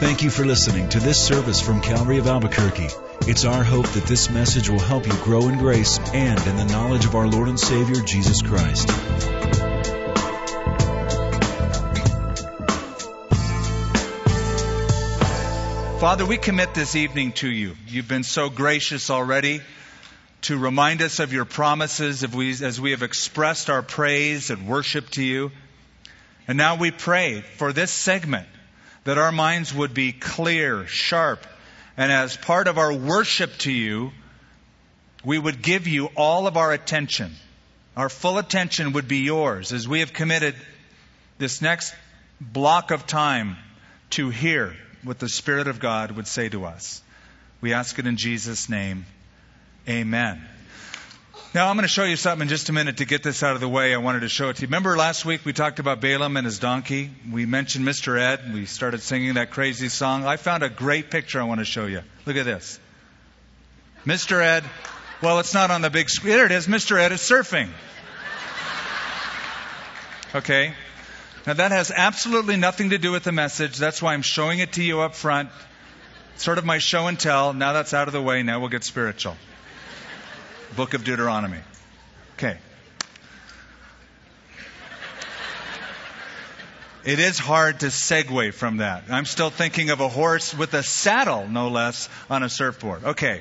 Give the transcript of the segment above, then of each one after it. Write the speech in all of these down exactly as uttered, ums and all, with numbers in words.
Thank you for listening to this service from Calvary of Albuquerque. It's our hope that this message will help you grow in grace and in the knowledge of our Lord and Savior, Jesus Christ. Father, we commit this evening to you. You've been so gracious already to remind us of your promises as we, as we have expressed our praise and worship to you. And now we pray for this segment that our minds would be clear, sharp, and as part of our worship to you, we would give you all of our attention. Our full attention would be yours as we have committed this next block of time to hear what the Spirit of God would say to us. We ask it in Jesus' name. Amen. Now, I'm going to show you something in just a minute to get this out of the way. I wanted to show it to you. Remember last week we talked about Balaam and his donkey? We mentioned Mister Ed. We started singing that crazy song. I found a great picture I want to show you. Look at this. Mister Ed. Well, it's not on the big screen. There it is. Mister Ed is surfing. Okay. Now, that has absolutely nothing to do with the message. That's why I'm showing it to you up front. Sort of my show and tell. Now that's out of the way. Now we'll get spiritual. Book of Deuteronomy. Okay. It is hard to segue from that. I'm still thinking of a horse with a saddle, no less, on a surfboard. Okay.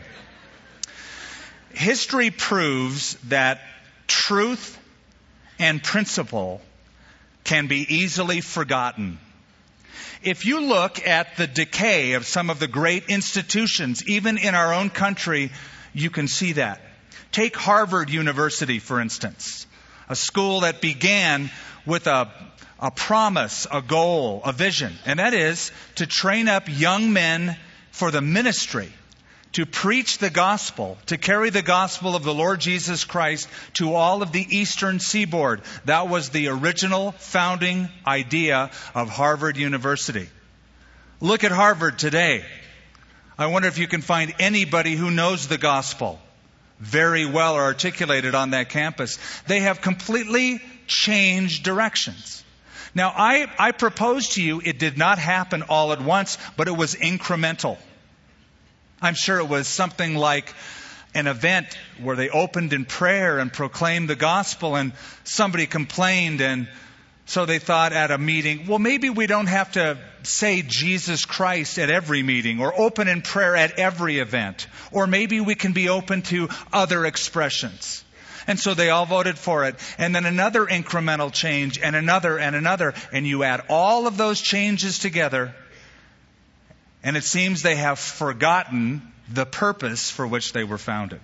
History proves that truth and principle can be easily forgotten. If you look at the decay of some of the great institutions, even in our own country, you can see that. Take Harvard University, for instance, a school that began with a, a promise, a goal, a vision, and that is to train up young men for the ministry, to preach the gospel, to carry the gospel of the Lord Jesus Christ to all of the eastern seaboard. That was the original founding idea of Harvard University. Look at Harvard today. I wonder if you can find anybody who knows the gospel very well articulated on that campus. They have completely changed directions. Now, I, I propose to you it did not happen all at once, but it was incremental. I'm sure it was something like an event where they opened in prayer and proclaimed the gospel, and somebody complained, and so they thought at a meeting, well, maybe we don't have to say Jesus Christ at every meeting or open in prayer at every event, or maybe we can be open to other expressions. And so they all voted for it. And then another incremental change and another and another, and you add all of those changes together, and it seems they have forgotten the purpose for which they were founded.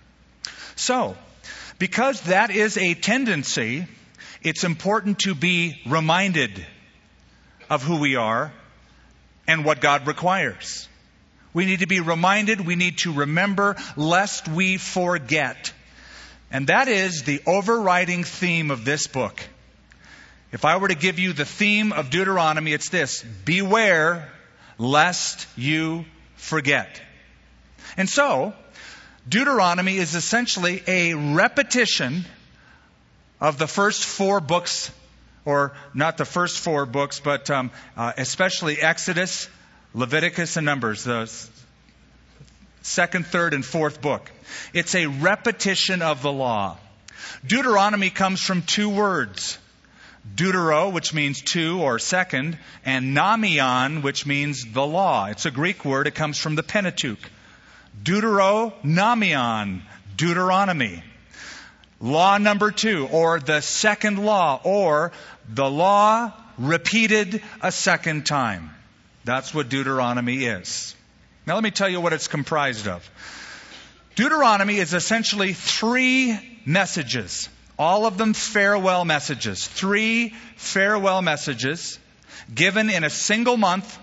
So, because that is a tendency, it's important to be reminded of who we are and what God requires. We need to be reminded, we need to remember, lest we forget. And that is the overriding theme of this book. If I were to give you the theme of Deuteronomy, it's this: beware lest you forget. And so, Deuteronomy is essentially a repetition of the first four books, or not the first four books, but um, uh, especially Exodus, Leviticus, and Numbers, the second, third, and fourth book. It's a repetition of the law. Deuteronomy comes from two words. Deutero, which means two or second, and namion, which means the law. It's a Greek word. It comes from the Pentateuch. Deuteronomion, Deuteronomy. Law number two, or the second law, or the law repeated a second time. That's what Deuteronomy is. Now let me tell you what it's comprised of. Deuteronomy is essentially three messages. All of them farewell messages. Three farewell messages given in a single month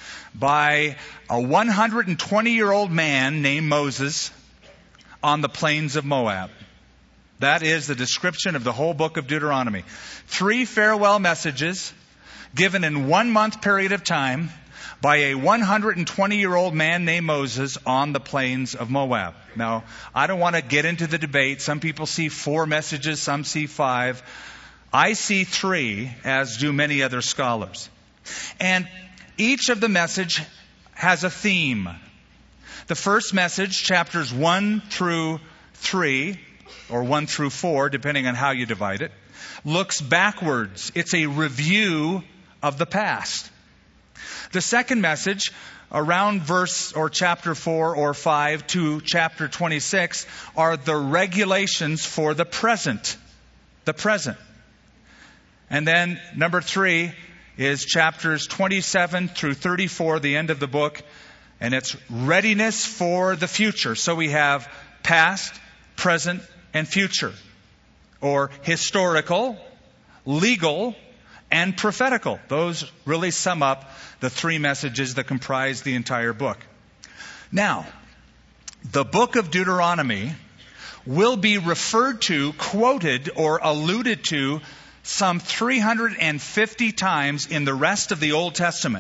by a one hundred twenty-year-old man named Moses on the plains of Moab. That is the description of the whole book of Deuteronomy. Three farewell messages given in one month period of time by a one hundred twenty-year-old man named Moses on the plains of Moab. Now, I don't want to get into the debate. Some people see four messages, some see five. I see three, as do many other scholars. And Each of the message has a theme. The first message, chapters one through three, or one through four, depending on how you divide it, looks backwards. It's a review of the past. The second message, around verse or chapter four or five to chapter twenty-six, are the regulations for the present. The present. And then number three is chapters twenty-seven through thirty-four, the end of the book, and it's readiness for the future. So we have past, present, and future, or historical, legal, and prophetical. Those really sum up the three messages that comprise the entire book. Now, the book of Deuteronomy will be referred to, quoted, or alluded to some three hundred fifty times in the rest of the Old Testament,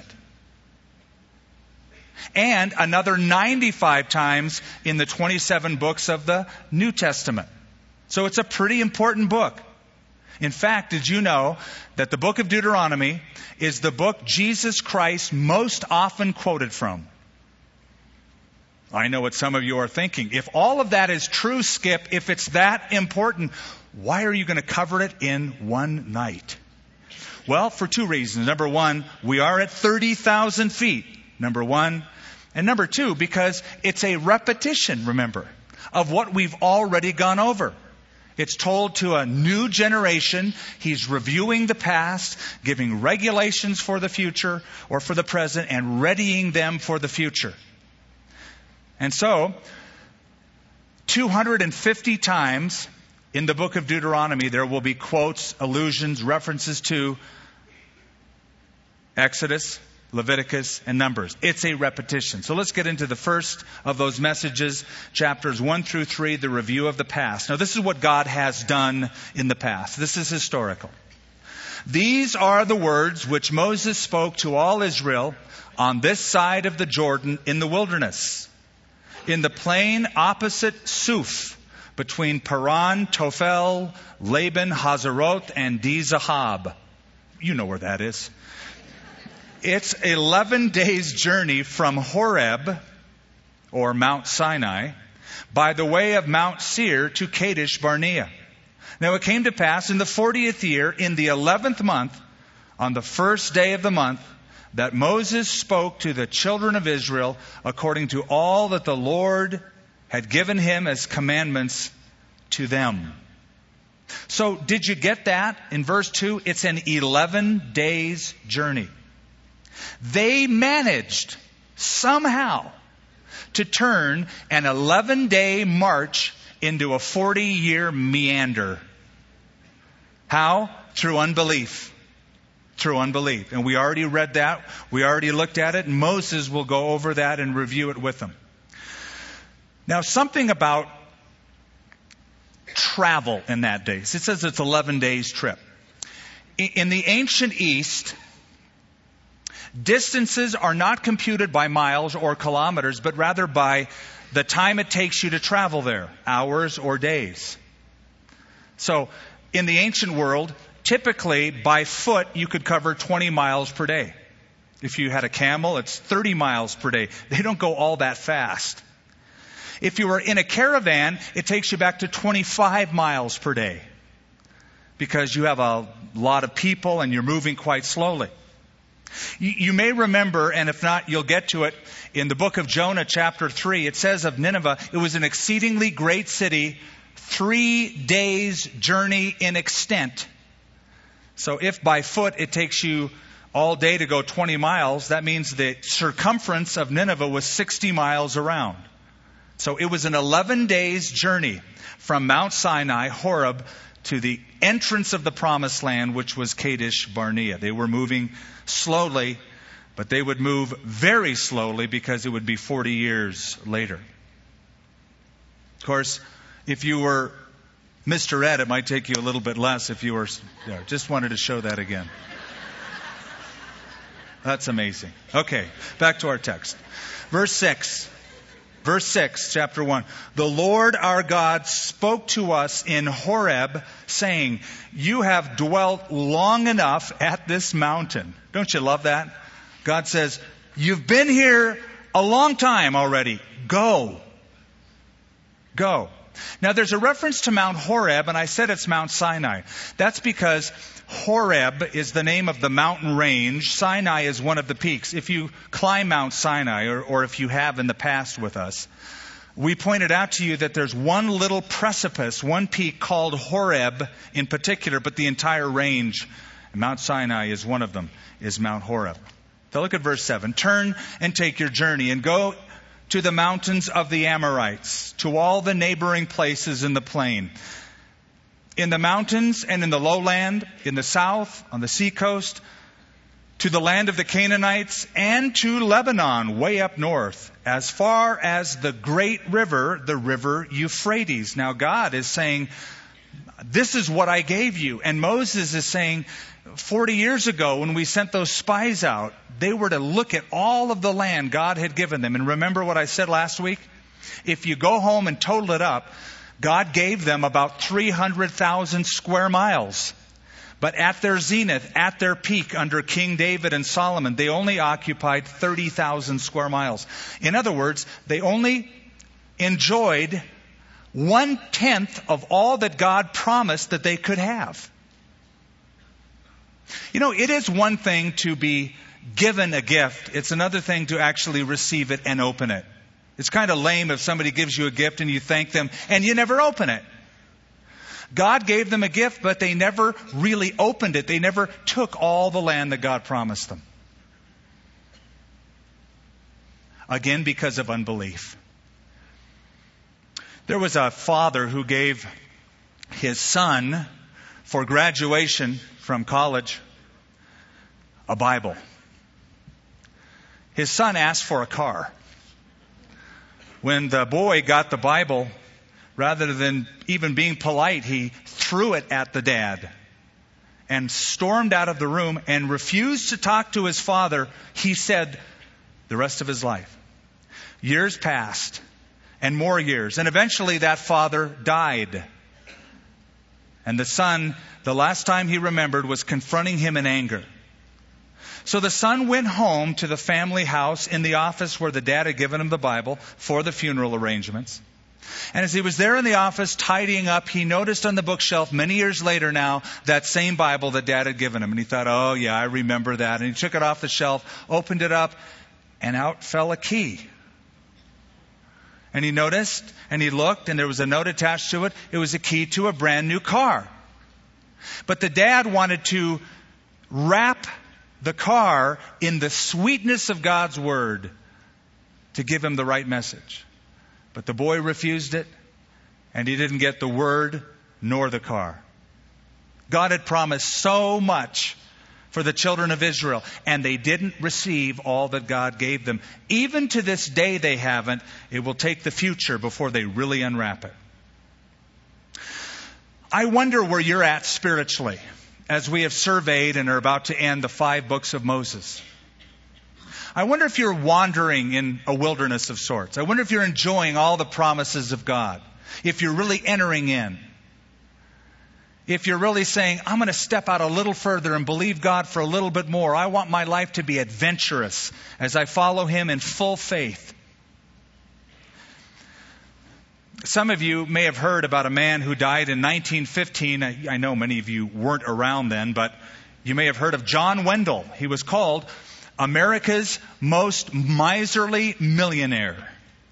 and another ninety-five times in the twenty-seven books of the New Testament. So it's a pretty important book. In fact, did you know that the book of Deuteronomy is the book Jesus Christ most often quoted from? I know what some of you are thinking. If all of that is true, Skip, if it's that important, why are you going to cover it in one night? Well, for two reasons. Number one, we are at thirty thousand feet. Number one. And number two, because it's a repetition, remember, of what we've already gone over. It's told to a new generation. He's reviewing the past, giving regulations for the future or for the present, and readying them for the future. And so, two hundred fifty times in the book of Deuteronomy, there will be quotes, allusions, references to Exodus, Leviticus, and Numbers. It's a repetition. So let's get into the first of those messages, chapters one through three, the review of the past. Now, this is what God has done in the past. This is historical. These are the words which Moses spoke to all Israel on this side of the Jordan in the wilderness, in the plain opposite Suf, between Paran, Tophel, Laban, Hazeroth, and Dizahab. You know where that is. It's eleven days' journey from Horeb, or Mount Sinai, by the way of Mount Seir to Kadesh Barnea. Now it came to pass in the fortieth year, in the eleventh month, on the first day of the month, that Moses spoke to the children of Israel according to all that the Lord had given him as commandments to them. So did you get that? In verse two, it's an eleven days journey. They managed somehow to turn an eleven-day march into a forty-year meander. How? Through unbelief. Through unbelief. And we already read that. We already looked at it. And Moses will go over that and review it with them. Now, something about travel in that day. It says it's eleven days trip. In the ancient East, distances are not computed by miles or kilometers, but rather by the time it takes you to travel there, hours or days. So, in the ancient world, typically by foot you could cover twenty miles per day. If you had a camel, it's thirty miles per day. They don't go all that fast. If you were in a caravan, it takes you back to twenty-five miles per day, because you have a lot of people and you're moving quite slowly. You, you may remember, and if not, you'll get to it, in the book of Jonah, chapter three, it says of Nineveh, it was an exceedingly great city, three days' journey in extent. So if by foot it takes you all day to go twenty miles, that means the circumference of Nineveh was sixty miles around. So it was an eleven days journey from Mount Sinai, Horeb, to the entrance of the promised land, which was Kadesh Barnea. They were moving slowly, but they would move very slowly because it would be forty years later. Of course, if you were Mister Ed, it might take you a little bit less if you were... Yeah, just wanted to show that again. That's amazing. Okay, back to our text. Verse six. Verse six, chapter one. The Lord our God spoke to us in Horeb, saying, "You have dwelt long enough at this mountain." Don't you love that? God says, you've been here a long time already. Go. Go. Now there's a reference to Mount Horeb, and I said it's Mount Sinai. That's because Horeb is the name of the mountain range. Sinai is one of the peaks. If you climb Mount Sinai, or, or if you have in the past with us, we pointed out to you that there's one little precipice, one peak called Horeb in particular, but the entire range, Mount Sinai is one of them, is Mount Horeb. So look at verse seven. Turn and take your journey and go to the mountains of the Amorites, to all the neighboring places in the plain. In the mountains and in the lowland, in the south, on the seacoast, to the land of the Canaanites, and to Lebanon, way up north, as far as the great river, the river Euphrates. Now God is saying, this is what I gave you. And Moses is saying, forty years ago when we sent those spies out, they were to look at all of the land God had given them. And remember what I said last week? If you go home and total it up, God gave them about three hundred thousand square miles. But at their zenith, at their peak under King David and Solomon, they only occupied thirty thousand square miles. In other words, they only enjoyed one-tenth of all that God promised that they could have. You know, it is one thing to be given a gift. It's another thing to actually receive it and open it. It's kind of lame if somebody gives you a gift and you thank them and you never open it. God gave them a gift, but they never really opened it. They never took all the land that God promised them. Again, because of unbelief. There was a father who gave his son, for graduation from college, a Bible. His son asked for a car. When the boy got the Bible, rather than even being polite, he threw it at the dad and stormed out of the room and refused to talk to his father, he said, the rest of his life. Years passed, and more years, and eventually that father died. And the son, the last time he remembered, was confronting him in anger. So the son went home to the family house in the office where the dad had given him the Bible for the funeral arrangements. And as he was there in the office tidying up, he noticed on the bookshelf many years later now that same Bible that dad had given him. And he thought, oh yeah, I remember that. And he took it off the shelf, opened it up, and out fell a key. And he noticed, and he looked, and there was a note attached to it. It was a key to a brand new car. But the dad wanted to wrap the car in the sweetness of God's Word to give him the right message. But the boy refused it, and he didn't get the Word nor the car. God had promised so much for the children of Israel, and they didn't receive all that God gave them. Even to this day they haven't. It will take the future before they really unwrap it. I wonder where you're at spiritually as we have surveyed and are about to end the five books of Moses. I wonder if you're wandering in a wilderness of sorts. I wonder if you're enjoying all the promises of God. If you're really entering in. If you're really saying, I'm going to step out a little further and believe God for a little bit more. I want my life to be adventurous as I follow Him in full faith. Some of you may have heard about a man who died in nineteen fifteen. I know many of you weren't around then, but you may have heard of John Wendell. He was called America's most miserly millionaire.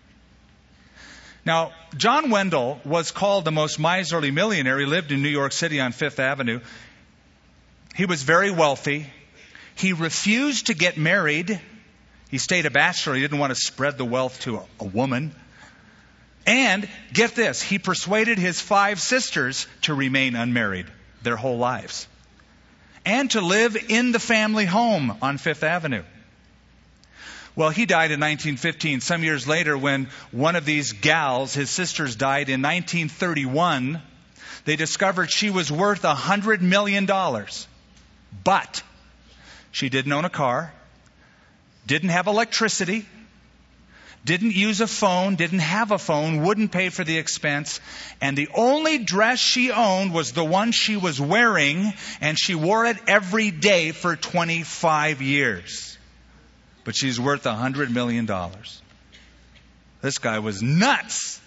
Now, John Wendell was called the most miserly millionaire. He lived in New York City on Fifth Avenue. He was very wealthy. He refused to get married. He stayed a bachelor. He didn't want to spread the wealth to a, a woman. And, get this, he persuaded his five sisters to remain unmarried their whole lives. And to live in the family home on Fifth Avenue. Well, he died in nineteen fifteen. Some years later, when one of these gals, his sisters, died in nineteen thirty-one, they discovered she was worth one hundred million dollars. But she didn't own a car, didn't have electricity, didn't use a phone, didn't have a phone, wouldn't pay for the expense, and the only dress she owned was the one she was wearing, and she wore it every day for twenty-five years. but she's worth a hundred million dollars. This guy was nuts.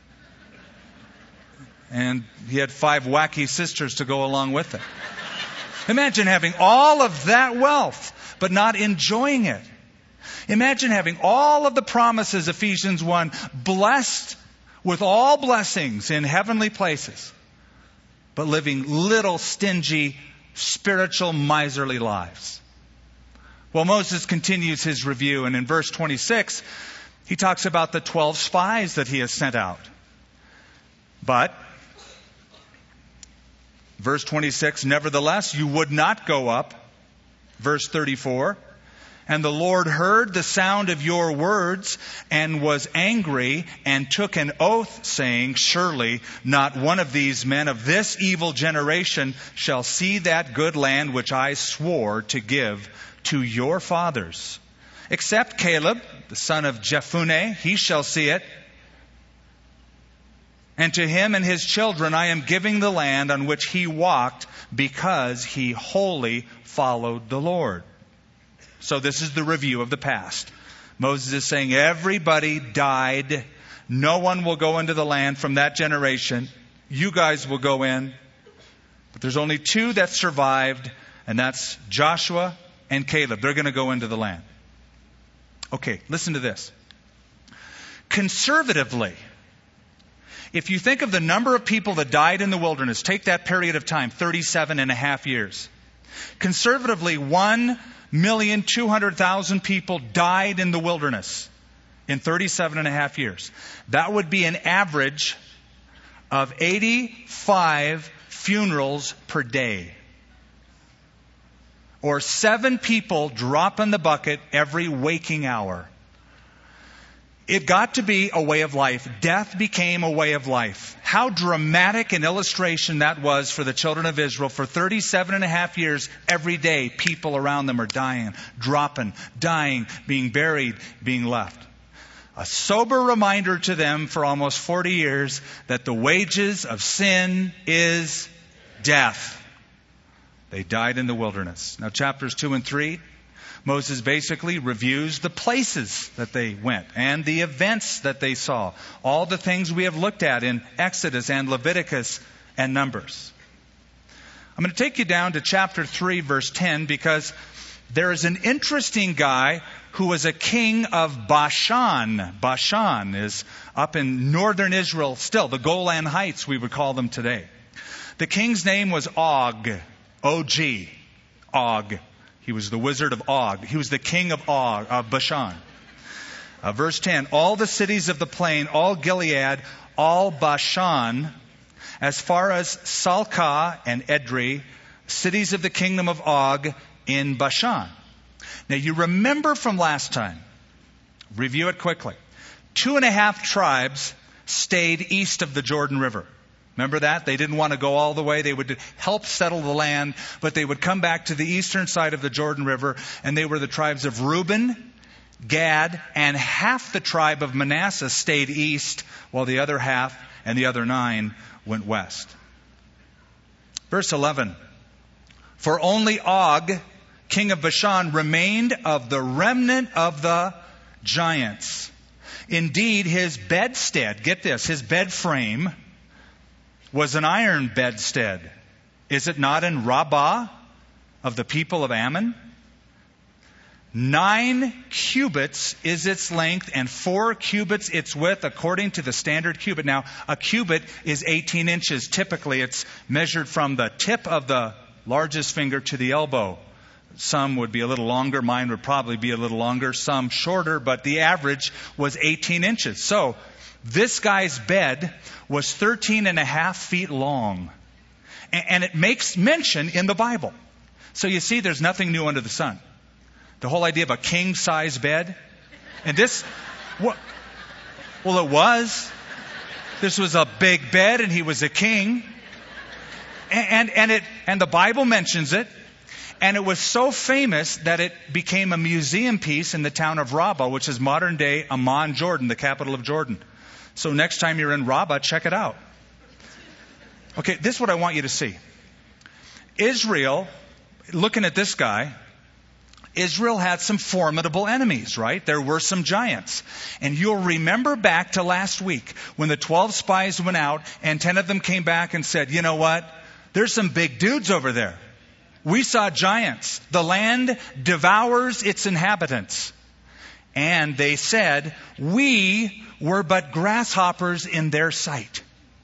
And he had five wacky sisters to go along with it. Imagine having all of that wealth, but not enjoying it. Imagine having all of the promises, Ephesians one, blessed with all blessings in heavenly places, but living little stingy, spiritual, miserly lives. Well, Moses continues his review, and in verse twenty-six, he talks about the twelve spies that he has sent out. But verse twenty-six, nevertheless, you would not go up. Verse thirty-four, and the Lord heard the sound of your words and was angry and took an oath, saying, surely not one of these men of this evil generation shall see that good land which I swore to give to your fathers. Except Caleb, the son of Jephunneh, he shall see it. And to him and his children I am giving the land on which he walked, because he wholly followed the Lord. So this is the review of the past. Moses is saying everybody died. No one will go into the land from that generation. You guys will go in. But there's only two that survived, and that's Joshua and Caleb. They're going to go into the land. Okay, listen to this. Conservatively, if you think of the number of people that died in the wilderness, take that period of time, thirty-seven and a half years. Conservatively, one million two hundred thousand people died in the wilderness in thirty-seven and a half years. That would be an average of eighty-five funerals per day. Or seven people drop in the bucket every waking hour. It got to be a way of life. Death became a way of life. How dramatic an illustration that was for the children of Israel. For thirty-seven and a half years, every day, people around them are dying, dropping, dying, being buried, being left. A sober reminder to them for almost forty years that the wages of sin is death. They died in the wilderness. Now, chapters two and three, Moses basically reviews the places that they went and the events that they saw. All the things we have looked at in Exodus and Leviticus and Numbers. I'm going to take you down to chapter three, verse ten, because there is an interesting guy who was a king of Bashan. Bashan is up in northern Israel still, the Golan Heights we would call them today. The king's name was Og, O G, Og. He was the wizard of Og. He was the king of Og, of Bashan. Uh, verse ten, all the cities of the plain, all Gilead, all Bashan, as far as Salcah and Edrei, cities of the kingdom of Og in Bashan. Now you remember from last time, review it quickly. Two and a half tribes stayed east of the Jordan River. Remember that? They didn't want to go all the way. They would help settle the land, but they would come back to the eastern side of the Jordan River, and they were the tribes of Reuben, Gad, and half the tribe of Manasseh stayed east, while the other half and the other nine went west. Verse eleven, for only Og, king of Bashan, remained of the remnant of the giants. Indeed, his bedstead, get this, his bed frame was an iron bedstead. Is it not in Rabbah of the people of Ammon? Nine cubits is its length and four cubits its width according to the standard cubit. Now, a cubit is eighteen inches. Typically, it's measured from the tip of the largest finger to the elbow. Some would be a little longer. Mine would probably be a little longer. Some shorter, but the average was eighteen inches. So, this guy's bed was thirteen and a half feet long. And it makes mention in the Bible. So you see, there's nothing new under the sun. The whole idea of a king-size bed. And this, well, it was. This was a big bed and he was a king. And, and, and, it, and the Bible mentions it. And it was so famous that it became a museum piece in the town of Rabbah, which is modern-day Amman, Jordan, the capital of Jordan. So next time you're in Rabbah, check it out. Okay, this is what I want you to see. Israel, looking at this guy, Israel had some formidable enemies, right? There were some giants. And you'll remember back to last week when the twelve spies went out and ten of them came back and said, you know what? There's some big dudes over there. We saw giants. The land devours its inhabitants. And they said, we were but grasshoppers in their sight.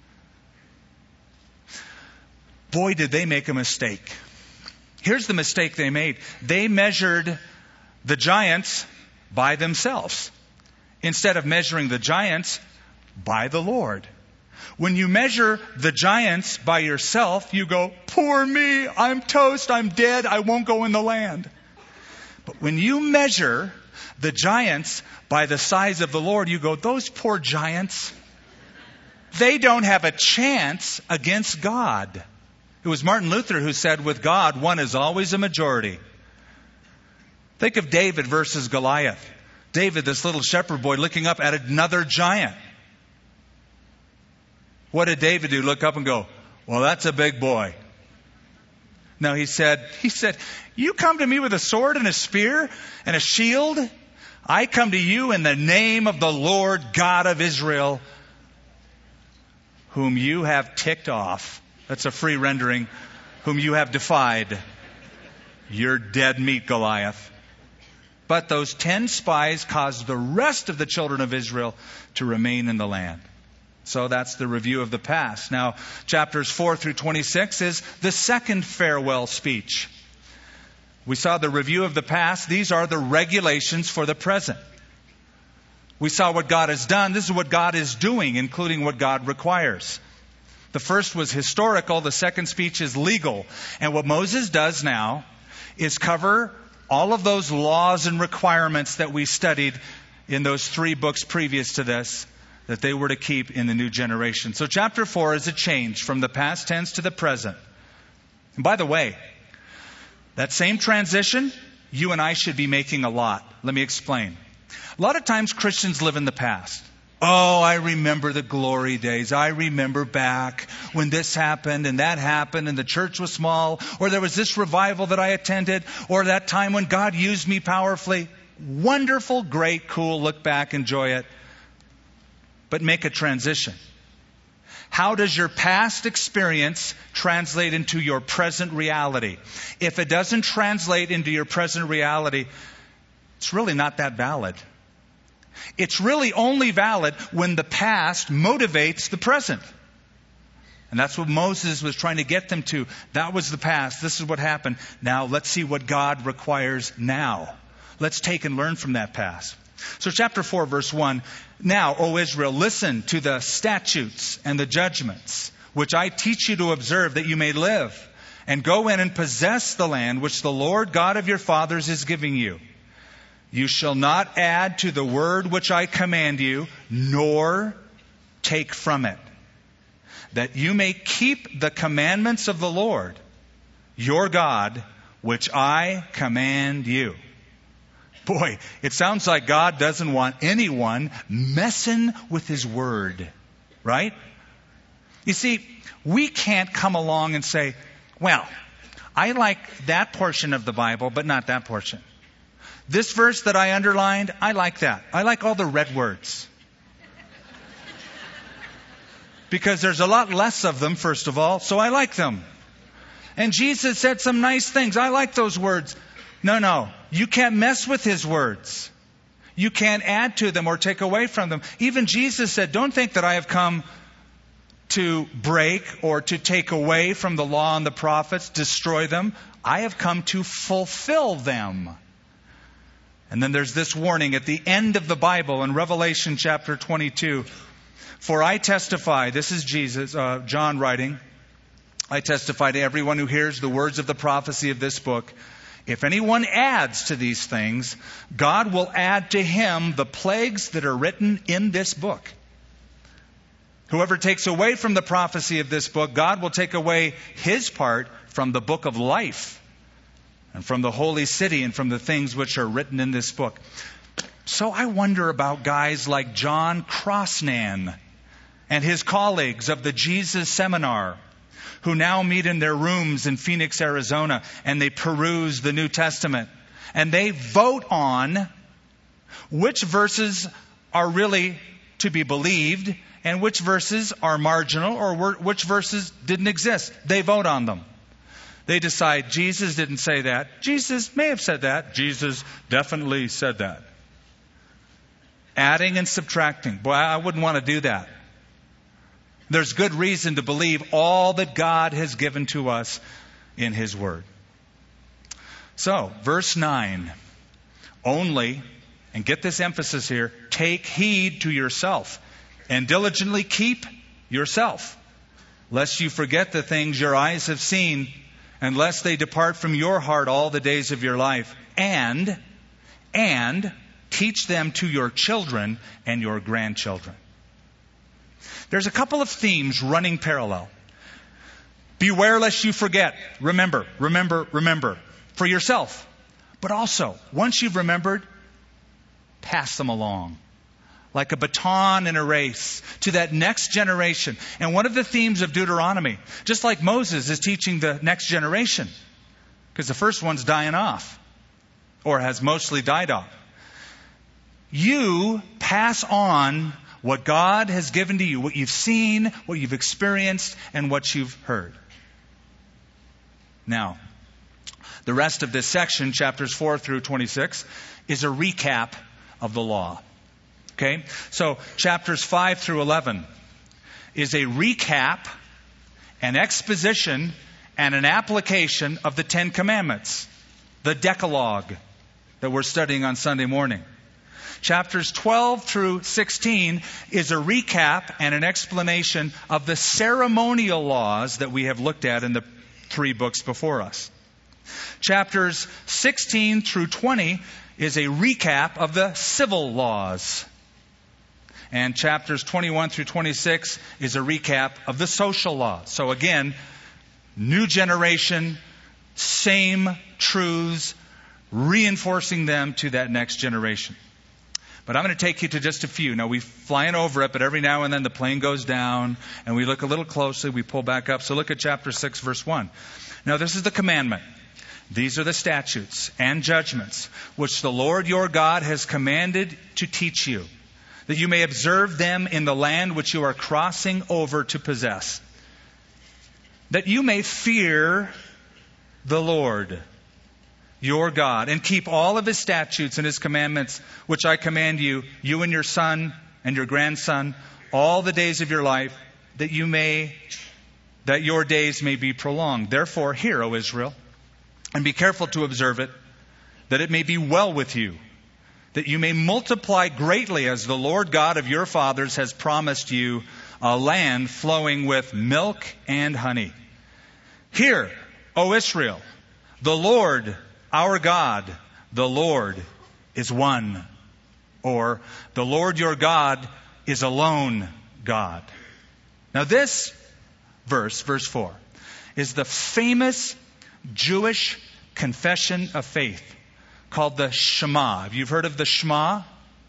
Boy, did they make a mistake. Here's the mistake they made. They measured the giants by themselves instead of measuring the giants by the Lord. When you measure the giants by yourself, you go, poor me, I'm toast, I'm dead, I won't go in the land. But when you measure the giants by the size of the Lord, you go, those poor giants, they don't have a chance against God. It was Martin Luther who said, with God, one is always a majority. Think of David versus Goliath. David, this little shepherd boy, looking up at another giant. What did David do? Look up and go, well, that's a big boy. No, he said, he said, you come to me with a sword and a spear and a shield? I come to you in the name of the Lord God of Israel, whom you have ticked off. That's a free rendering. Whom you have defied. You're dead meat, Goliath. But those ten spies caused the rest of the children of Israel to remain in the land. So that's the review of the past. Now, chapters four through twenty-six is the second farewell speech. We saw the review of the past. These are the regulations for the present. We saw what God has done. This is what God is doing, including what God requires. The first was historical. The second speech is legal. And what Moses does now is cover all of those laws and requirements that we studied in those three books previous to this, that they were to keep in the new generation. So chapter four is a change from the past tense to the present. And by the way, that same transition, you and I should be making a lot. Let me explain. A lot of times Christians live in the past. Oh, I remember the glory days. I remember back when this happened and that happened and the church was small, or there was this revival that I attended, or that time when God used me powerfully. Wonderful, great, cool, look back, enjoy it. But make a transition. How does your past experience translate into your present reality? If it doesn't translate into your present reality, it's really not that valid. It's really only valid when the past motivates the present. And that's what Moses was trying to get them to. That was the past. This is what happened. Now let's see what God requires now. Let's take and learn from that past. So chapter four, verse one. Now, O Israel, listen to the statutes and the judgments, which I teach you to observe, that you may live, and go in and possess the land which the Lord God of your fathers is giving you. You shall not add to the word which I command you, nor take from it, that you may keep the commandments of the Lord, your God, which I command you. Boy, it sounds like God doesn't want anyone messing with His word, right? You see, we can't come along and say, well, I like that portion of the Bible, but not that portion. This verse that I underlined, I like that. I like all the red words. Because there's a lot less of them, first of all, so I like them. And Jesus said some nice things. I like those words. No, no. You can't mess with His words. You can't add to them or take away from them. Even Jesus said, don't think that I have come to break or to take away from the law and the prophets, destroy them. I have come to fulfill them. And then there's this warning at the end of the Bible in Revelation chapter twenty-two. For I testify, this is Jesus, uh, John writing, I testify to everyone who hears the words of the prophecy of this book. If anyone adds to these things, God will add to him the plagues that are written in this book. Whoever takes away from the prophecy of this book, God will take away his part from the book of life, and from the holy city, and from the things which are written in this book. So I wonder about guys like John Crosnan and his colleagues of the Jesus Seminar, who now meet in their rooms in Phoenix, Arizona, and they peruse the New Testament. And they vote on which verses are really to be believed and which verses are marginal or which verses didn't exist. They vote on them. They decide Jesus didn't say that. Jesus may have said that. Jesus definitely said that. Adding and subtracting. Boy, I wouldn't want to do that. There's good reason to believe all that God has given to us in His Word. So, verse nine. Only, and get this emphasis here, take heed to yourself and diligently keep yourself, lest you forget the things your eyes have seen, and lest they depart from your heart all the days of your life. And, and teach them to your children and your grandchildren. There's a couple of themes running parallel. Beware lest you forget. Remember, remember, remember. For yourself. But also, once you've remembered, pass them along. Like a baton in a race to that next generation. And one of the themes of Deuteronomy, just like Moses is teaching the next generation, because the first one's dying off, or has mostly died off. You pass on what God has given to you, what you've seen, what you've experienced, and what you've heard. Now, the rest of this section, chapters four through twenty-six, is a recap of the law. Okay? So, chapters five through eleven is a recap, an exposition, and an application of the Ten Commandments, the Decalogue that we're studying on Sunday morning. Chapters twelve through sixteen is a recap and an explanation of the ceremonial laws that we have looked at in the three books before us. Chapters sixteen through twenty is a recap of the civil laws. And chapters twenty-one through twenty-six is a recap of the social laws. So again, new generation, same truths, reinforcing them to that next generation. But I'm going to take you to just a few. Now, we're flying over it, but every now and then the plane goes down, and we look a little closely, we pull back up. So look at chapter six, verse one. Now, this is the commandment. These are the statutes and judgments which the Lord your God has commanded to teach you, that you may observe them in the land which you are crossing over to possess, that you may fear the Lord your God, and keep all of His statutes and His commandments, which I command you, you and your son and your grandson, all the days of your life, that you may, that your days may be prolonged. Therefore, hear, O Israel, and be careful to observe it, that it may be well with you, that you may multiply greatly as the Lord God of your fathers has promised you, a land flowing with milk and honey. Hear, O Israel, the Lord our God, the Lord is one. Or, the Lord your God is alone God. Now this verse, verse four, is the famous Jewish confession of faith called the Shema. Have you heard of the Shema?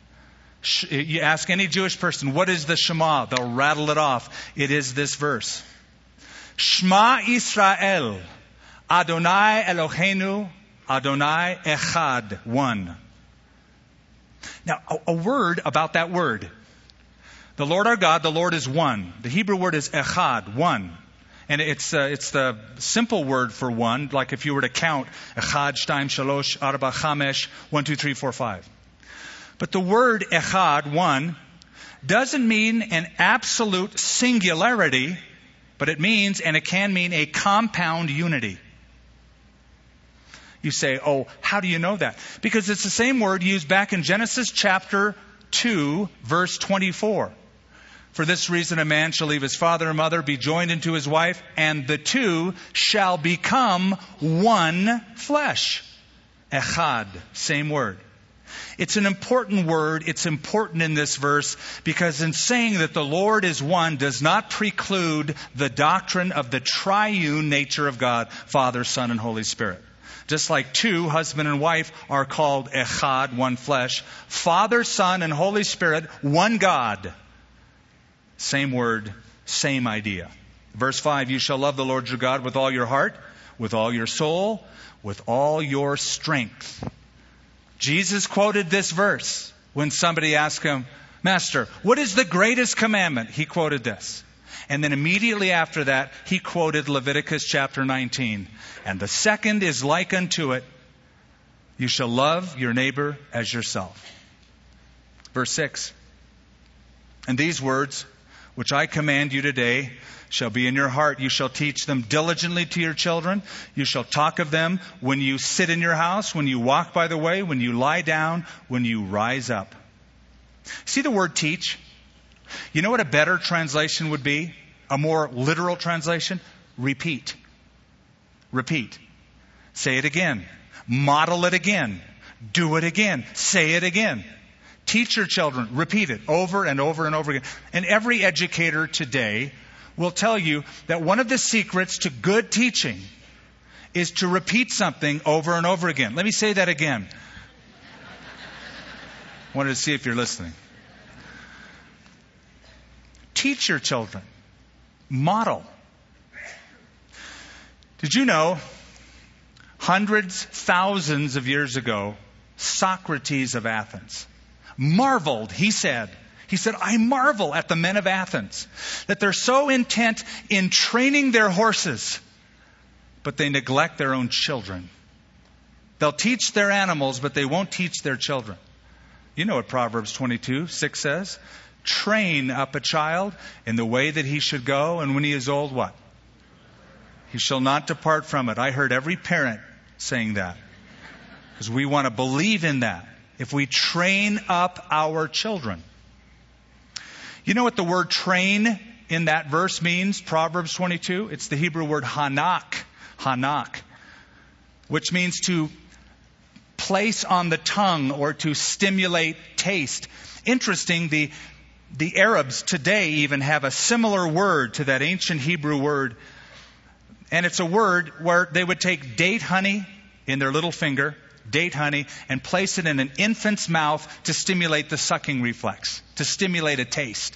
You ask any Jewish person, what is the Shema? They'll rattle it off. It is this verse. Shema Israel, Adonai Eloheinu, Adonai Echad, one. Now, a, a word about that word. The Lord our God, the Lord is one. The Hebrew word is Echad, one. And it's uh, it's the simple word for one, like if you were to count Echad, Shtaim, Shalosh, Arba, Chamesh, one, two, three, four, five. But the word Echad, one, doesn't mean an absolute singularity, but it means, and it can mean, a compound unity. You say, oh, how do you know that? Because it's the same word used back in Genesis chapter two, verse twenty-four. For this reason a man shall leave his father and mother, be joined unto his wife, and the two shall become one flesh. Echad, same word. It's an important word. It's important in this verse because in saying that the Lord is one does not preclude the doctrine of the triune nature of God, Father, Son, and Holy Spirit. Just like two, husband and wife, are called Echad, one flesh. Father, Son, and Holy Spirit, one God. Same word, same idea. Verse five, you shall love the Lord your God with all your heart, with all your soul, with all your strength. Jesus quoted this verse when somebody asked him, Master, what is the greatest commandment? He quoted this. And then immediately after that, he quoted Leviticus chapter nineteen. And the second is like unto it, you shall love your neighbor as yourself. Verse six. And these words, which I command you today, shall be in your heart. You shall teach them diligently to your children. You shall talk of them when you sit in your house, when you walk by the way, when you lie down, when you rise up. See the word teach? You know what a better translation would be? A more literal translation? Repeat. Repeat. Say it again. Model it again. Do it again. Say it again. Teach your children. Repeat it over and over and over again. And every educator today will tell you that one of the secrets to good teaching is to repeat something over and over again. Let me say that again. I wanted to see if you're listening. Teach your children. Model. Did you know, hundreds, thousands of years ago, Socrates of Athens marveled, he said, He said, I marvel at the men of Athens, that they're so intent in training their horses, but they neglect their own children. They'll teach their animals, but they won't teach their children. You know what Proverbs twenty-two six says? Train up a child in the way that he should go, and when he is old, what? He shall not depart from it. I heard every parent saying that, because we want to believe in that. If we train up our children. You know what the word train in that verse means, Proverbs twenty-two? It's the Hebrew word hanak, hanak, which means to place on the tongue or to stimulate taste. Interesting, the, the Arabs today even have a similar word to that ancient Hebrew word. And it's a word where they would take date honey in their little finger, date honey, and place it in an infant's mouth to stimulate the sucking reflex, to stimulate a taste.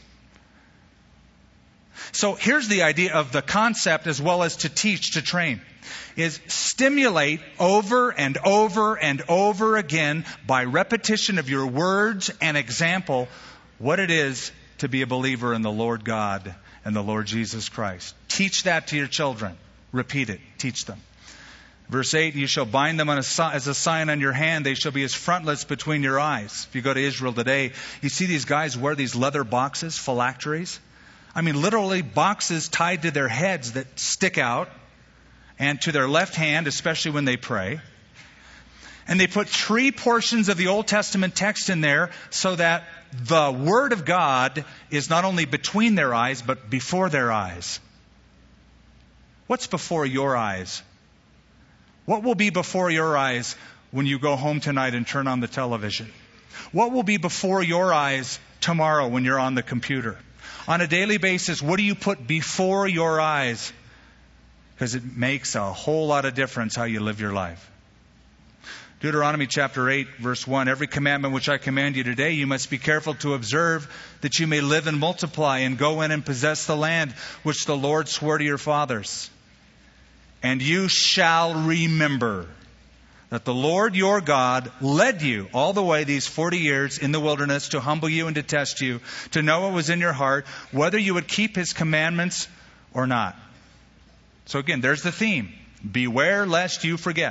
So here's the idea of the concept as well as to teach, to train, is stimulate over and over and over again by repetition of your words and example what it is to be a believer in the Lord God and the Lord Jesus Christ. Teach that to your children. Repeat it. Teach them. Verse eight, you shall bind them on a, as a sign on your hand. They shall be as frontlets between your eyes. If you go to Israel today, you see these guys wear these leather boxes, phylacteries. I mean, literally boxes tied to their heads that stick out, and to their left hand, especially when they pray. And they put three portions of the Old Testament text in there so that the Word of God is not only between their eyes, but before their eyes. What's before your eyes? What will be before your eyes when you go home tonight and turn on the television? What will be before your eyes tomorrow when you're on the computer? On a daily basis, what do you put before your eyes? Because it makes a whole lot of difference how you live your life. Deuteronomy chapter eight, verse one, every commandment which I command you today, you must be careful to observe, that you may live and multiply and go in and possess the land which the Lord swore to your fathers. And you shall remember that the Lord your God led you all the way these forty years in the wilderness to humble you and to test you, to know what was in your heart, whether you would keep His commandments or not. So again, there's the theme. Beware lest you forget.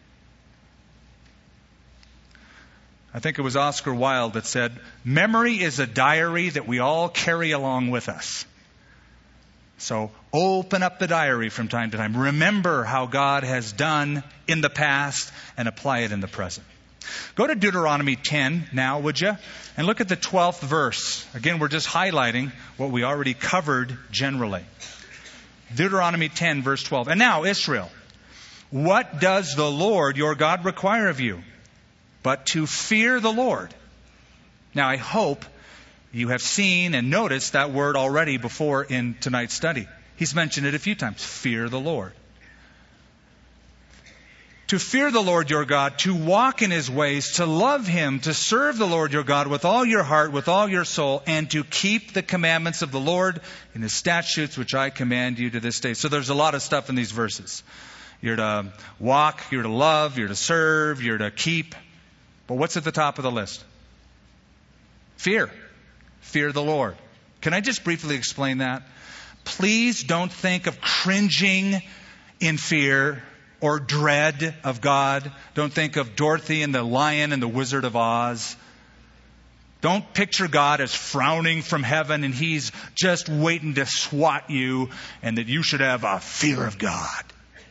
I think it was Oscar Wilde that said, memory is a diary that we all carry along with us. So open up the diary from time to time. Remember how God has done in the past and apply it in the present. Go to Deuteronomy ten now, would you? And look at the twelfth verse. Again, we're just highlighting what we already covered generally. Deuteronomy ten, verse twelve. And now, Israel, what does the Lord your God require of you? But to fear the Lord. Now, I hope you have seen and noticed that word already before in tonight's study. He's mentioned it a few times. Fear the Lord. To fear the Lord your God, to walk in His ways, to love Him, to serve the Lord your God with all your heart, with all your soul, and to keep the commandments of the Lord and His statutes, which I command you to this day. So there's a lot of stuff in these verses. You're to walk, you're to love, you're to serve, you're to keep. But what's at the top of the list? Fear. Fear the Lord. Can I just briefly explain that? Please don't think of cringing in fear or dread of God. Don't think of Dorothy and the Lion and the Wizard of Oz. Don't picture God as frowning from heaven and He's just waiting to swat you and that you should have a fear of God.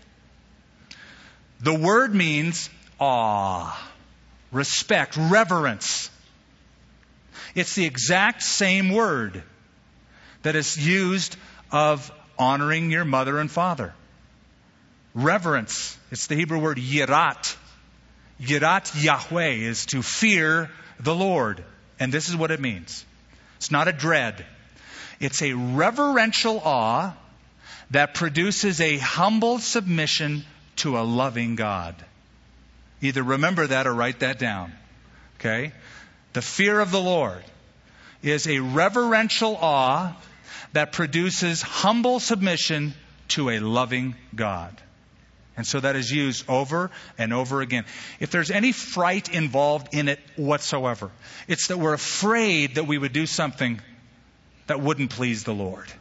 The word means awe, respect, reverence. It's the exact same word that is used of honoring your mother and father. Reverence. It's the Hebrew word yirat. Yirat Yahweh is to fear the Lord. And this is what it means. It's not a dread. It's a reverential awe that produces a humble submission to a loving God. Either remember that or write that down. Okay? The fear of the Lord is a reverential awe that produces humble submission to a loving God. And so that is used over and over again. If there's any fright involved in it whatsoever, it's that we're afraid that we would do something that wouldn't please the Lord.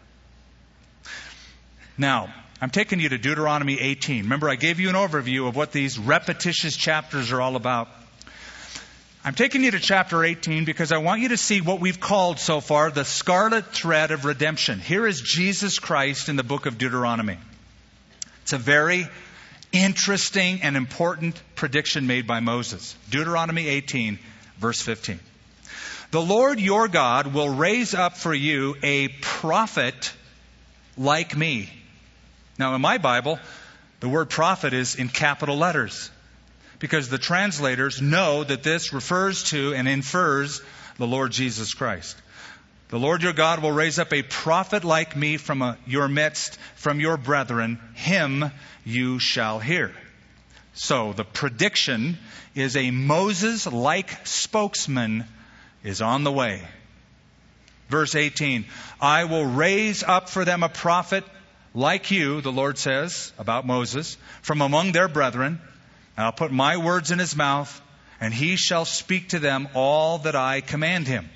Now, I'm taking you to Deuteronomy eighteen. Remember, I gave you an overview of what these repetitious chapters are all about. I'm taking you to chapter eighteen because I want you to see what we've called so far the scarlet thread of redemption. Here is Jesus Christ in the book of Deuteronomy. It's a very interesting and important prediction made by Moses. Deuteronomy eighteen, verse fifteen. The Lord your God will raise up for you a prophet like me. Now, in my Bible, the word prophet is in capital letters because the translators know that this refers to and infers the Lord Jesus Christ. The Lord your God will raise up a prophet like me from a, your midst, from your brethren. Him you shall hear. So the prediction is a Moses-like spokesman is on the way. Verse eighteen, I will raise up for them a prophet like you, the Lord says about Moses, from among their brethren. And I'll put my words in his mouth, and he shall speak to them all that I command him.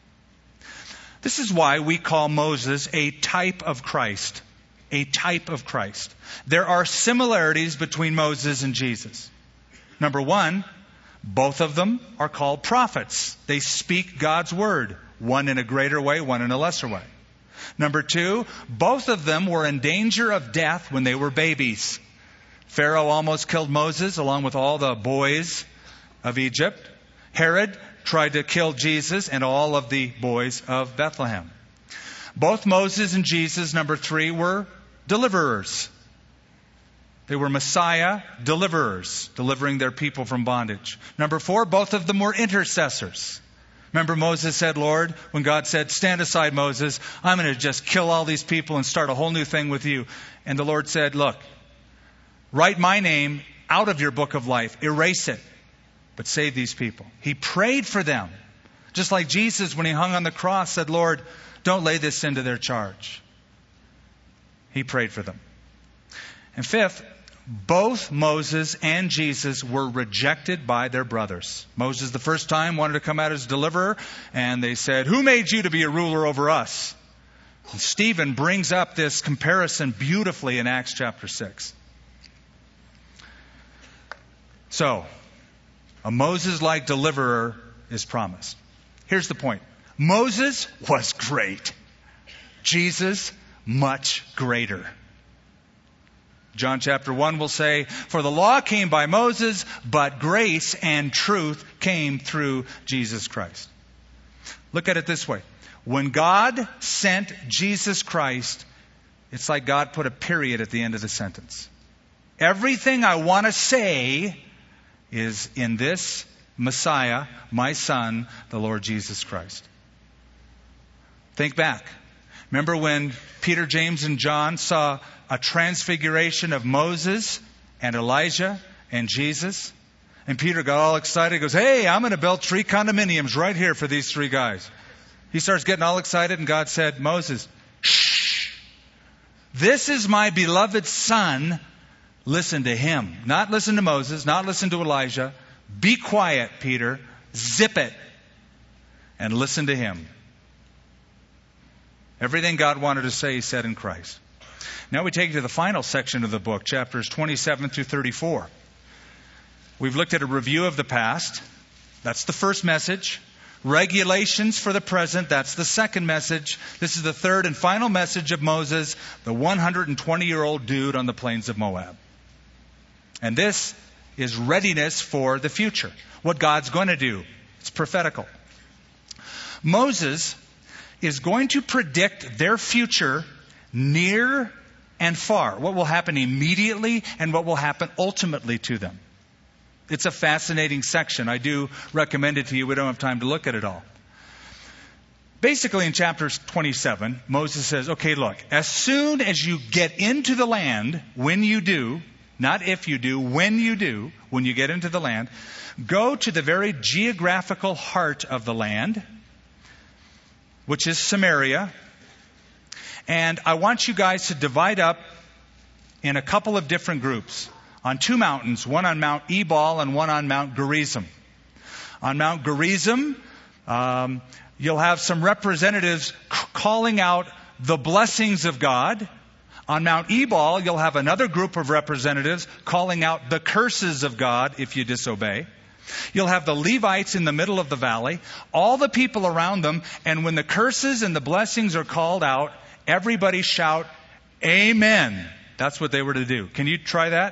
This is why we call Moses a type of Christ. A type of Christ. There are similarities between Moses and Jesus. Number one, both of them are called prophets. They speak God's word, one in a greater way, one in a lesser way. Number two, both of them were in danger of death when they were babies. Pharaoh almost killed Moses along with all the boys of Egypt. Herod tried to kill Jesus and all of the boys of Bethlehem. Both Moses and Jesus, number three, were deliverers. They were Messiah deliverers, delivering their people from bondage. Number four, both of them were intercessors. Remember Moses said, Lord, when God said, stand aside, Moses, I'm going to just kill all these people and start a whole new thing with you. And the Lord said, look, write my name out of your book of life, erase it, but save these people. He prayed for them. Just like Jesus, when he hung on the cross, said, Lord, don't lay this into their charge. He prayed for them. And fifth, both Moses and Jesus were rejected by their brothers. Moses the first time wanted to come out as deliverer, and they said, who made you to be a ruler over us? And Stephen brings up this comparison beautifully in Acts chapter six. So, a Moses-like deliverer is promised. Here's the point. Moses was great. Jesus, much greater. John chapter one will say, for the law came by Moses, but grace and truth came through Jesus Christ. Look at it this way. When God sent Jesus Christ, it's like God put a period at the end of the sentence. Everything I want to say is in this Messiah, my Son, the Lord Jesus Christ. Think back. Remember when Peter, James, and John saw a transfiguration of Moses and Elijah and Jesus? And Peter got all excited. He goes, hey, I'm going to build three condominiums right here for these three guys. He starts getting all excited, and God said, Moses, shh. This is my beloved Son. Listen to him. Not listen to Moses, not listen to Elijah, Be quiet, Peter. Zip it. And listen to him. Everything God wanted to say, he said in Christ. Now we take you to the final section of the book, chapters twenty-seven through thirty-four. We've looked at a review of the past. That's the first message. Regulations for the present. That's the second message. This is the third and final message of Moses, the one hundred twenty-year-old dude on the plains of Moab. And this is readiness for the future. What God's going to do. It's prophetical. Moses is going to predict their future near and far. What will happen immediately and what will happen ultimately to them. It's a fascinating section. I do recommend it to you. We don't have time to look at it all. Basically, in chapter twenty-seven, Moses says, okay, look, as soon as you get into the land, when you do, not if you do, when you do, when you get into the land, go to the very geographical heart of the land, which is Samaria. And I want you guys to divide up in a couple of different groups on two mountains, one on Mount Ebal and one on Mount Gerizim. On Mount Gerizim, um, you'll have some representatives c- calling out the blessings of God. On Mount Ebal, you'll have another group of representatives calling out the curses of God if you disobey. You'll have the Levites in the middle of the valley, all the people around them, and when the curses and the blessings are called out, everybody shout, Amen. That's what they were to do. Can you try that?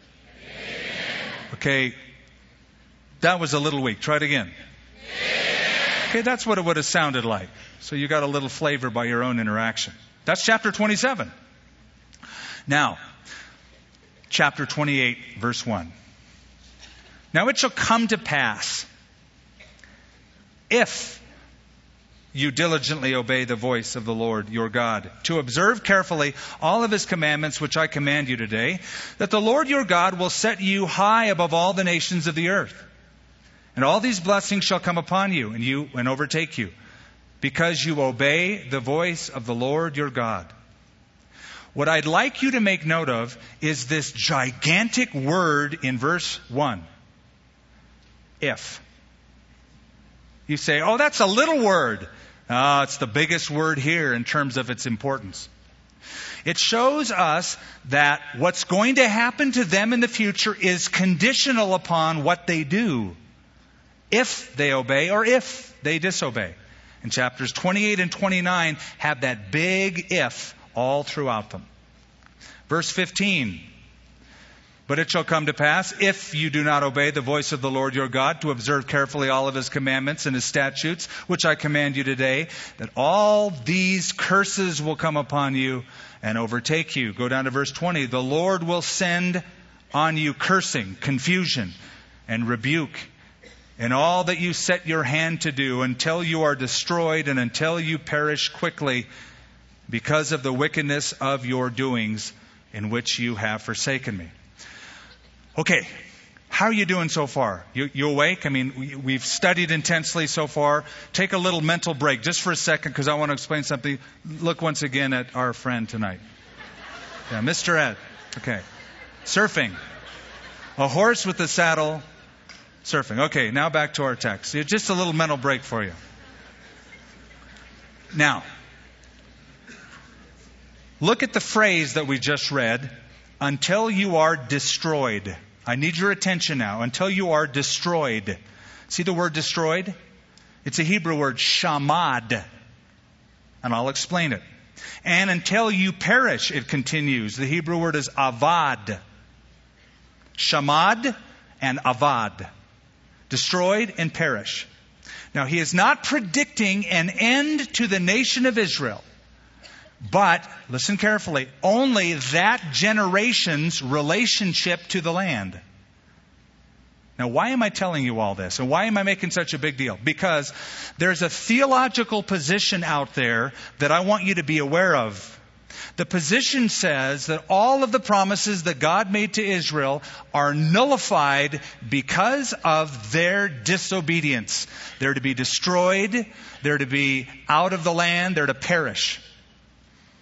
Amen. Okay, that was a little weak. Try it again. Amen. Okay, that's what it would have sounded like. So you got a little flavor by your own interaction. That's chapter twenty-seven. Now, chapter twenty-eight, verse one. Now it shall come to pass, if you diligently obey the voice of the Lord your God, to observe carefully all of his commandments which I command you today, that the Lord your God will set you high above all the nations of the earth. And all these blessings shall come upon you and you and overtake you, because you obey the voice of the Lord your God. What I'd like you to make note of is this gigantic word in verse one. If. You say, oh, that's a little word. Ah, it's the biggest word here in terms of its importance. It shows us that what's going to happen to them in the future is conditional upon what they do. If they obey or if they disobey. And chapters twenty-eight and twenty-nine have that big if all throughout them. Verse fifteen. But it shall come to pass, if you do not obey the voice of the Lord your God, to observe carefully all of his commandments and his statutes, which I command you today, that all these curses will come upon you and overtake you. Go down to verse twenty. The Lord will send on you cursing, confusion, and rebuke, in all that you set your hand to do, until you are destroyed and until you perish quickly, because of the wickedness of your doings, in which you have forsaken me. Okay, how are you doing so far? You, you awake? I mean, we, we've studied intensely so far. Take a little mental break just for a second, because I want to explain something. Look once again at our friend tonight. Yeah, Mister Ed. Okay. Surfing. A horse with a saddle. Surfing. Okay, now back to our text. Just a little mental break for you. Now, look at the phrase that we just read, until you are destroyed. I need your attention now. Until you are destroyed. See the word destroyed? It's a Hebrew word, shamad. And I'll explain it. And until you perish, it continues. The Hebrew word is avad. Shamad and avad. Destroyed and perish. Now, he is not predicting an end to the nation of Israel. But, listen carefully, only that generation's relationship to the land. Now, why am I telling you all this? And why am I making such a big deal? Because there's a theological position out there that I want you to be aware of. The position says that all of the promises that God made to Israel are nullified because of their disobedience. They're to be destroyed. They're to be out of the land. They're to perish.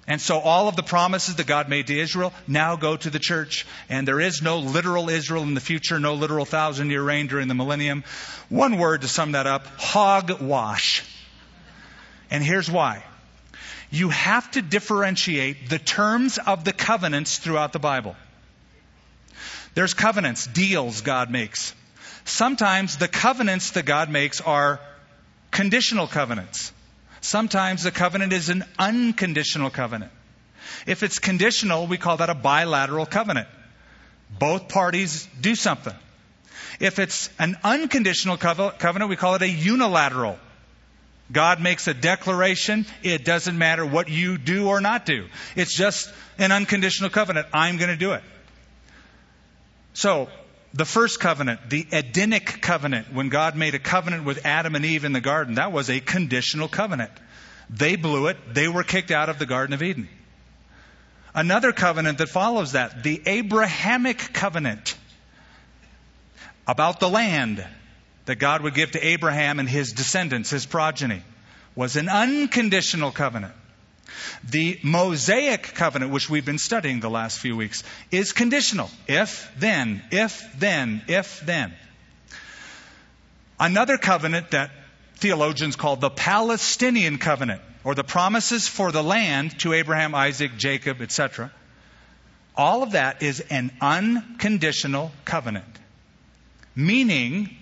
And so all of the promises that God made to Israel now go to the church. And there is no literal Israel in the future, no literal thousand-year reign during the millennium. One word to sum that up: hogwash. And here's why. You have to differentiate the terms of the covenants throughout the Bible. There's covenants, deals God makes. Sometimes the covenants that God makes are conditional covenants. Sometimes the covenant is an unconditional covenant. If it's conditional, we call that a bilateral covenant. Both parties do something. If it's an unconditional covenant, we call it a unilateral. God makes a declaration. It doesn't matter what you do or not do. It's just an unconditional covenant. I'm going to do it. So, the first covenant, the Edenic covenant, when God made a covenant with Adam and Eve in the garden, that was a conditional covenant. They blew it. They were kicked out of the Garden of Eden. Another covenant that follows that, the Abrahamic covenant, about the land that God would give to Abraham and his descendants, his progeny, was an unconditional covenant. The Mosaic covenant, which we've been studying the last few weeks, is conditional. If, then, if, then, if, then. Another covenant that theologians call the Palestinian covenant, or the promises for the land to Abraham, Isaac, Jacob, et cetera. All of that is an unconditional covenant. Meaning,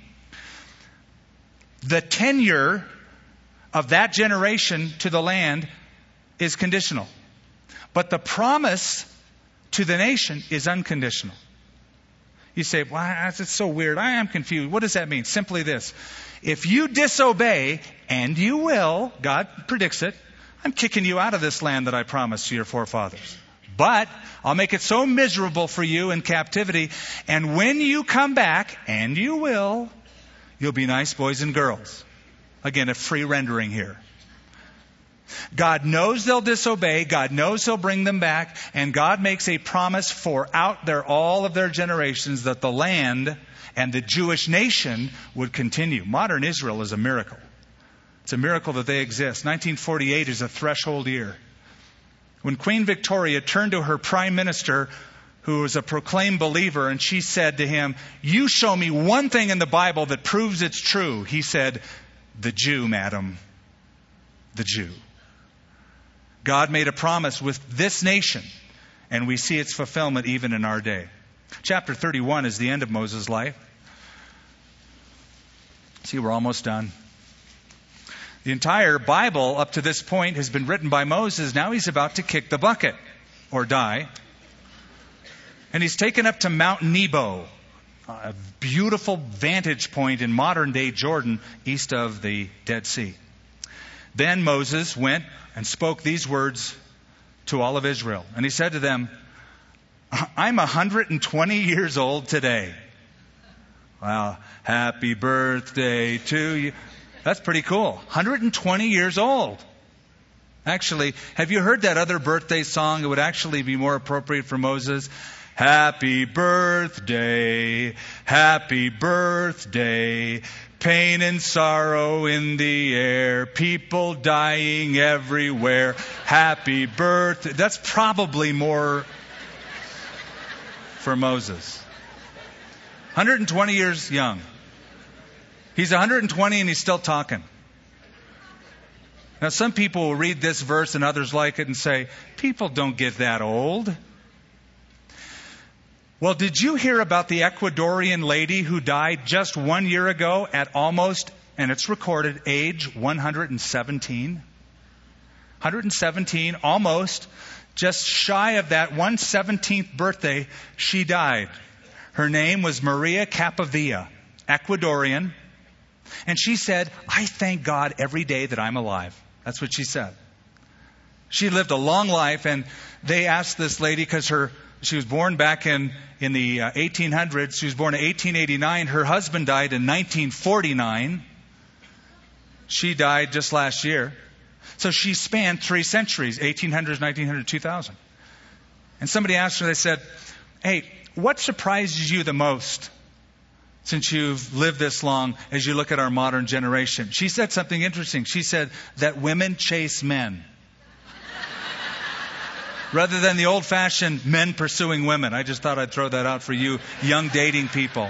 the tenure of that generation to the land is conditional. But the promise to the nation is unconditional. You say, well, that's so weird. I am confused. What does that mean? Simply this. If you disobey, and you will, God predicts it, I'm kicking you out of this land that I promised to your forefathers. But I'll make it so miserable for you in captivity. And when you come back, and you will, you'll be nice boys and girls. Again, a free rendering here. God knows they'll disobey. God knows He'll bring them back. And God makes a promise for out their all of their generations that the land and the Jewish nation would continue. Modern Israel is a miracle. It's a miracle that they exist. nineteen forty-eight is a threshold year. When Queen Victoria turned to her prime minister, who was a proclaimed believer, and she said to him, "You show me one thing in the Bible that proves it's true." He said, "The Jew, madam. The Jew." God made a promise with this nation, and we see its fulfillment even in our day. Chapter thirty-one is the end of Moses' life. See, we're almost done. The entire Bible up to this point has been written by Moses. Now he's about to kick the bucket or die. And he's taken up to Mount Nebo, a beautiful vantage point in modern-day Jordan, east of the Dead Sea. Then Moses went and spoke these words to all of Israel. And he said to them, "I'm one hundred twenty years old today." Wow, happy birthday to you. That's pretty cool. one hundred twenty years old. Actually, have you heard that other birthday song? It would actually be more appropriate for Moses. Happy birthday, happy birthday, pain and sorrow in the air, people dying everywhere, happy birthday. That's probably more for Moses. one hundred twenty years young. He's one hundred twenty and he's still talking. Now, some people will read this verse and others like it and say, people don't get that old. Well, did you hear about the Ecuadorian lady who died just one year ago at almost, and it's recorded, age one hundred seventeen? one hundred seventeen, almost, just shy of that one hundred seventeenth birthday, she died. Her name was Maria Capavilla, Ecuadorian. And she said, "I thank God every day that I'm alive." That's what she said. She lived a long life, and they asked this lady, because her she was born back in, in the uh, eighteen hundreds. She was born in eighteen eighty-nine. Her husband died in nineteen forty-nine. She died just last year. So she spanned three centuries, eighteen hundreds, nineteen hundred, two thousand. And somebody asked her, they said, "Hey, what surprises you the most since you've lived this long as you look at our modern generation?" She said something interesting. She said that women chase men. rather than the old-fashioned men pursuing women. I just thought I'd throw that out for you young dating people.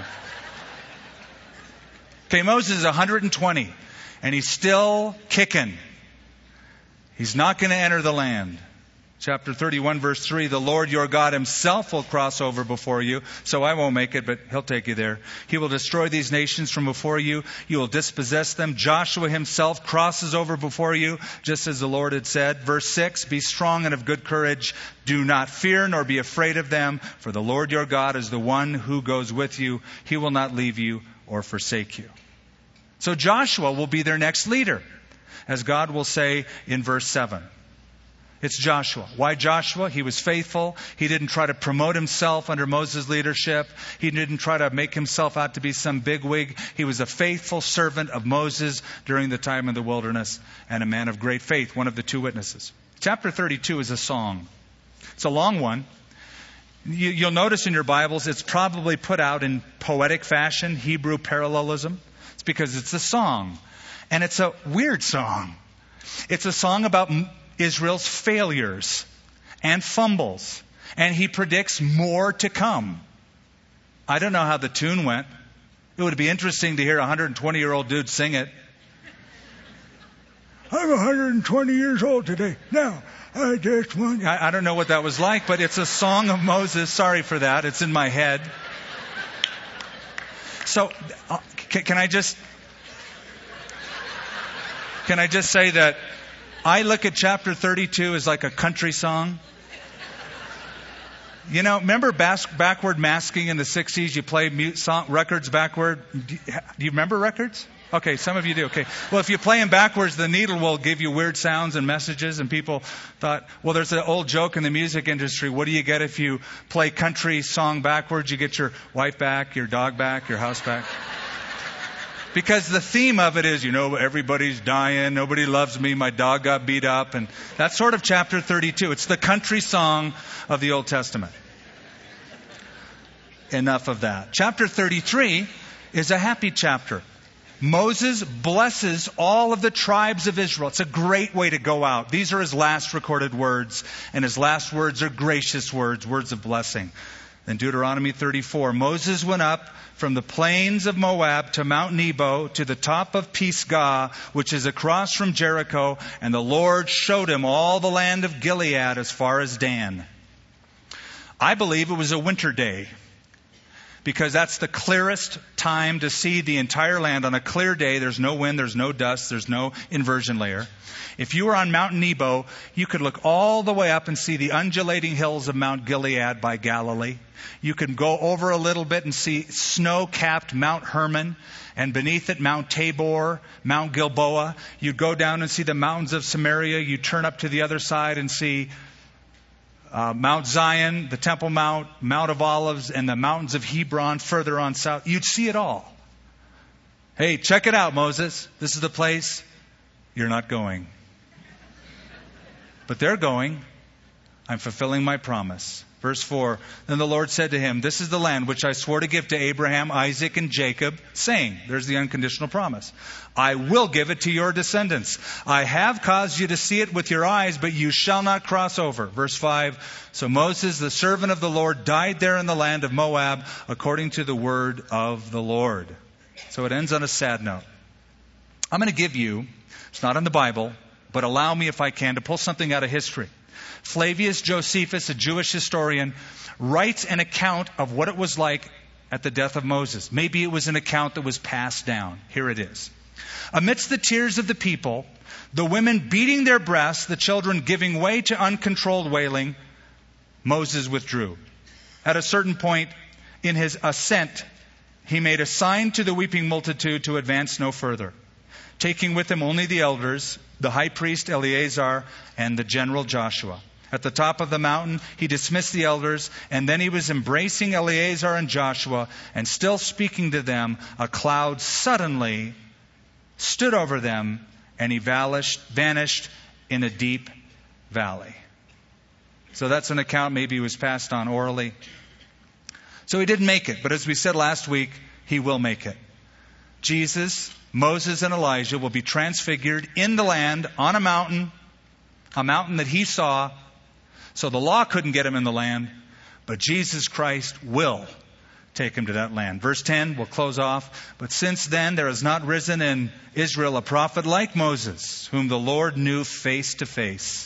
Okay, Moses is one hundred twenty, and he's still kicking. He's not going to enter the land. Chapter thirty-one, verse three, the Lord your God himself will cross over before you. So I won't make it, but he'll take you there. He will destroy these nations from before you. You will dispossess them. Joshua himself crosses over before you, just as the Lord had said. Verse six, be strong and of good courage. Do not fear nor be afraid of them, for the Lord your God is the one who goes with you. He will not leave you or forsake you. So Joshua will be their next leader, as God will say in verse seven. It's Joshua. Why Joshua? He was faithful. He didn't try to promote himself under Moses' leadership. He didn't try to make himself out to be some bigwig. He was a faithful servant of Moses during the time in the wilderness and a man of great faith, one of the two witnesses. Chapter thirty-two is a song. It's a long one. You, you'll notice in your Bibles it's probably put out in poetic fashion, Hebrew parallelism. It's because it's a song. And it's a weird song. It's a song about Israel's failures and fumbles. And he predicts more to come. I don't know how the tune went. It would be interesting to hear a one hundred twenty-year-old dude sing it. I'm one hundred twenty years old today. Now, I just want... I, I don't know what that was like, but it's a song of Moses. Sorry for that. It's in my head. So, uh, can, can I just... Can I just say that I look at chapter thirty-two as like a country song? You know, remember bas- backward masking in the sixties? You play mute song, records backward. Do you remember records? Okay, some of you do. Okay. Well, if you play them backwards, the needle will give you weird sounds and messages. And people thought, well, there's an old joke in the music industry. What do you get if you play country song backwards? You get your wife back, your dog back, your house back. Because the theme of it is, you know, everybody's dying, nobody loves me, my dog got beat up, and that's sort of chapter thirty-two. It's the country song of the Old Testament. Enough of that. Chapter thirty-three is a happy chapter. Moses blesses all of the tribes of Israel. It's a great way to go out. These are his last recorded words, and his last words are gracious words, words of blessing. In Deuteronomy thirty-four, Moses went up from the plains of Moab to Mount Nebo to the top of Pisgah, which is across from Jericho, and the Lord showed him all the land of Gilead as far as Dan. I believe it was a winter day, because that's the clearest time to see the entire land. On a clear day, there's no wind, there's no dust, there's no inversion layer. If you were on Mount Nebo, you could look all the way up and see the undulating hills of Mount Gilead by Galilee. You can go over a little bit and see snow-capped Mount Hermon, and beneath it Mount Tabor, Mount Gilboa. You'd go down and see the mountains of Samaria. You turn up to the other side and see uh, Mount Zion, the Temple Mount, Mount of Olives, and the mountains of Hebron further on south. You'd see it all. Hey, check it out, Moses. This is the place. You're not going. But they're going. I'm fulfilling my promise. Verse four, then the Lord said to him, this is the land which I swore to give to Abraham, Isaac, and Jacob, saying, there's the unconditional promise, I will give it to your descendants. I have caused you to see it with your eyes, but you shall not cross over. Verse five, so Moses, the servant of the Lord, died there in the land of Moab, according to the word of the Lord. So it ends on a sad note. I'm going to give you, it's not in the Bible, but allow me, if I can, to pull something out of history. Flavius Josephus, a Jewish historian, writes an account of what it was like at the death of Moses. Maybe it was an account that was passed down. Here it is. Amidst the tears of the people, the women beating their breasts, the children giving way to uncontrolled wailing, Moses withdrew. At a certain point in his ascent, he made a sign to the weeping multitude to advance no further, taking with him only the elders, the high priest Eleazar, and the general Joshua. At the top of the mountain, he dismissed the elders, and then he was embracing Eleazar and Joshua, and still speaking to them, a cloud suddenly stood over them, and he vanished, vanished in a deep valley. So that's an account. Maybe he was passed on orally. So he didn't make it, but as we said last week, he will make it. Jesus, Moses, and Elijah will be transfigured in the land on a mountain, a mountain that he saw, So the law couldn't get him in the land, but Jesus Christ will take him to that land. Verse ten, we'll close off. But since then there has not risen in Israel a prophet like Moses, whom the Lord knew face to face.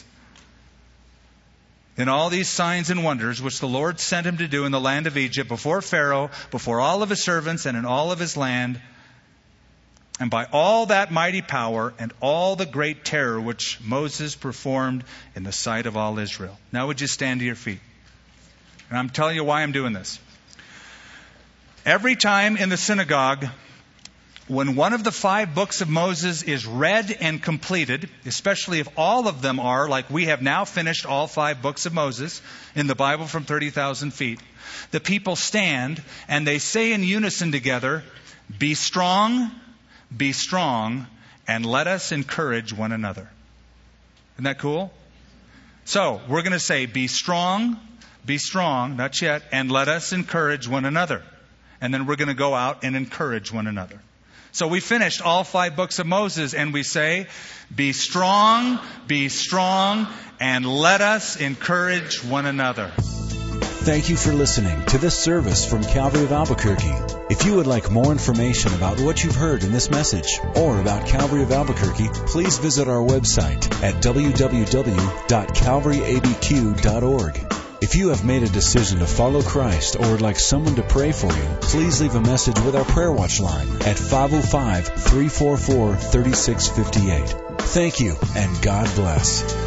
In all these signs and wonders which the Lord sent him to do in the land of Egypt, before Pharaoh, before all of his servants, and in all of his land, and by all that mighty power and all the great terror which Moses performed in the sight of all Israel. Now would you stand to your feet? And I'm telling you why I'm doing this. Every time in the synagogue, when one of the five books of Moses is read and completed, especially if all of them are, like we have now finished all five books of Moses in the Bible from thirty thousand feet, the people stand and they say in unison together, "Be strong, be strong, and let us encourage one another." Isn't that cool? So, we're going to say, "Be strong, be strong," not yet, "and let us encourage one another." And then we're going to go out and encourage one another. So we finished all five books of Moses and we say, "Be strong, be strong, and let us encourage one another." Thank you for listening to this service from Calvary of Albuquerque. If you would like more information about what you've heard in this message or about Calvary of Albuquerque, please visit our website at w w w dot calvary a b q dot org. If you have made a decision to follow Christ or would like someone to pray for you, please leave a message with our Prayer Watch line at five oh five, three four four, three six five eight. Thank you, and God bless.